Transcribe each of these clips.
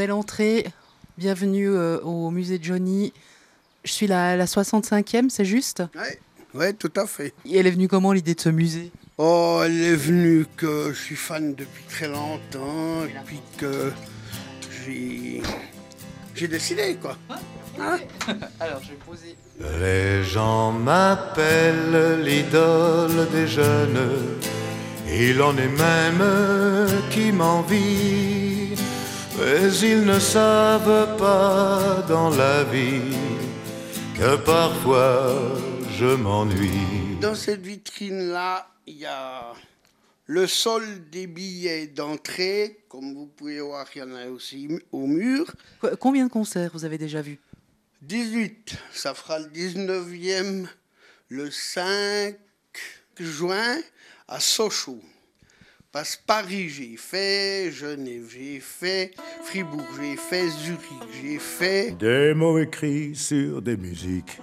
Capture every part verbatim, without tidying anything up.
belle entrée. Bienvenue euh, au musée Johnny. Je suis la, la soixante-cinquième, c'est juste? Oui, ouais, tout à fait. Et elle est venue comment, l'idée de ce musée? Oh, elle est venue que je suis fan depuis très longtemps et puis que j'ai j'ai décidé, quoi. Hein? Alors, je vais poser. Les gens m'appellent l'idole des jeunes. Il en est même qui m'envient, mais ils ne savent pas dans la vie que parfois je m'ennuie. Dans cette vitrine-là, il y a le solde des billets d'entrée. Comme vous pouvez voir, il y en a aussi au mur. Qu- Combien de concerts vous avez déjà vus? dix-huit, ça fera le dix-neuvième, le cinq juin à Sochaux. Parce que Paris, j'ai fait, Genève, j'ai fait, Fribourg, j'ai fait, Zurich, j'ai fait. Des mots écrits sur des musiques,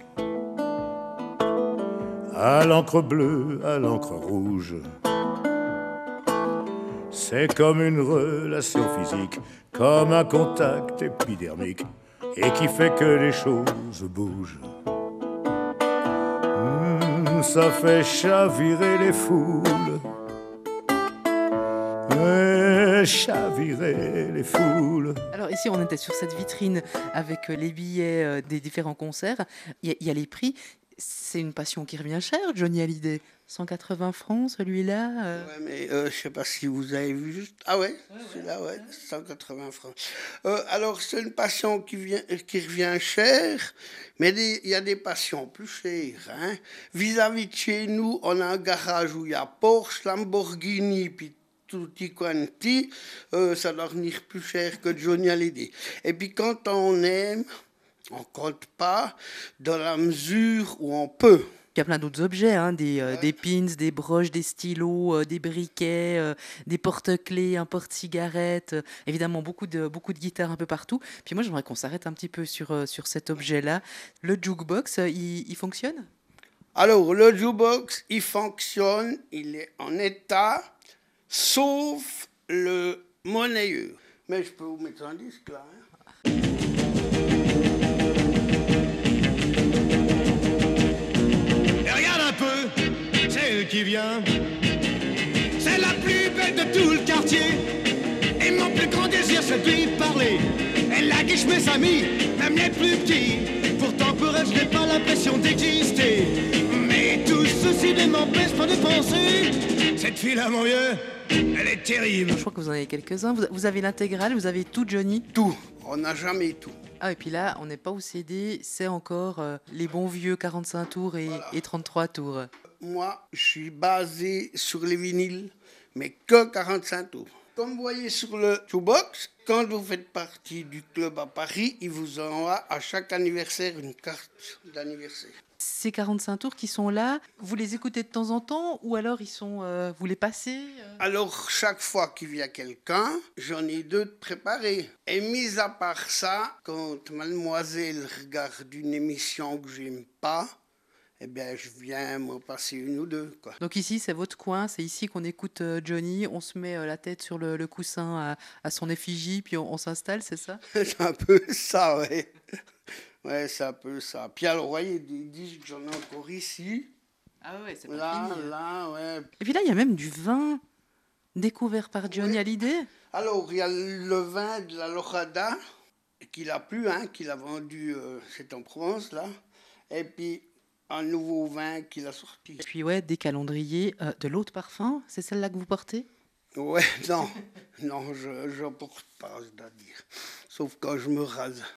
à l'encre bleue, à l'encre rouge. C'est comme une relation physique, comme un contact épidermique, et qui fait que les choses bougent. Mmh, ça fait chavirer les foules, ouais, chavirer les foules. Alors ici, on était sur cette vitrine avec euh, les billets euh, des différents concerts. Il y, a- il y a les prix. C'est une passion qui revient cher, Johnny Hallyday. cent quatre-vingts francs, celui-là. euh. Ouais, mais euh, je sais pas si vous avez vu juste. Ah ouais, celui-là, ouais, cent quatre-vingts francs. Euh, alors, c'est une passion qui, vient, qui revient cher, mais des- il y a des passions plus chères. Hein. Vis-à-vis de chez nous, on a un garage où il y a Porsche, Lamborghini, puis tutti quanti. Euh, ça doit venir plus cher que Johnny Hallyday. Et puis, quand on aime, on compte pas dans la mesure où on peut. Il y a plein d'autres objets, hein, des, euh, des pins, des broches, des stylos, euh, des briquets, euh, des porte-clés, un porte-cigarette, euh, évidemment beaucoup de, beaucoup de guitares un peu partout. Puis moi, j'aimerais qu'on s'arrête un petit peu sur, euh, sur cet objet-là. Le jukebox, euh, il, il fonctionne? Alors, le jukebox, il fonctionne, il est en état, sauf le monnayeur. Mais je peux vous mettre un disque là. Hein. Et regarde un peu, c'est elle qui vient. C'est la plus belle de tout le quartier. Et mon plus grand désir, c'est de lui parler. Elle a guiche mes amis, même les plus petits. Pourtant pour elle, je n'ai pas l'impression d'exister. Mais tout ceci ne m'empêche pas de penser. Cette fille-là, mon vieux, elle est terrible. Je crois que vous en avez quelques-uns. Vous, vous avez l'intégrale, vous avez tout, Johnny? Tout, on n'a jamais tout. Ah, et puis là, on n'est pas au C D, c'est encore euh, les bons vieux quarante-cinq tours et, Voilà. et trente-trois tours. Moi, je suis basé sur les vinyles, mais que quarante-cinq tours. Comme vous voyez sur le jukebox, quand vous faites partie du club à Paris, il vous envoie à chaque anniversaire une carte d'anniversaire. Ces quarante-cinq tours qui sont là, vous les écoutez de temps en temps ou alors ils sont, euh, vous les passez euh Alors, chaque fois qu'il vient quelqu'un, j'en ai deux de préparés. Et mis à part ça, quand mademoiselle regarde une émission que j'aime pas, eh bien, je viens m'en passer une ou deux, quoi. Donc ici, c'est votre coin, c'est ici qu'on écoute euh, Johnny, on se met euh, la tête sur le, le coussin à, à son effigie, puis on, on s'installe, c'est ça? C'est un peu ça, ouais. Ouais, c'est un peu ça. Puis alors, vous voyez, des disques, j'en ai encore ici. Ah ouais, c'est pas Là, fini. là, ouais. Et puis là, il y a même du vin découvert par Johnny Oui. Hallyday. Alors, il y a le vin de la Lorada, qu'il a plu, hein, qu'il a vendu, euh, c'est en Provence, là. Et puis, un nouveau vin qu'il a sorti. Et puis ouais, des calendriers, euh, de l'eau de parfum, c'est celle-là que vous portez? Ouais, non, non, je ne porte pas, je dois dire. Sauf quand je me rase.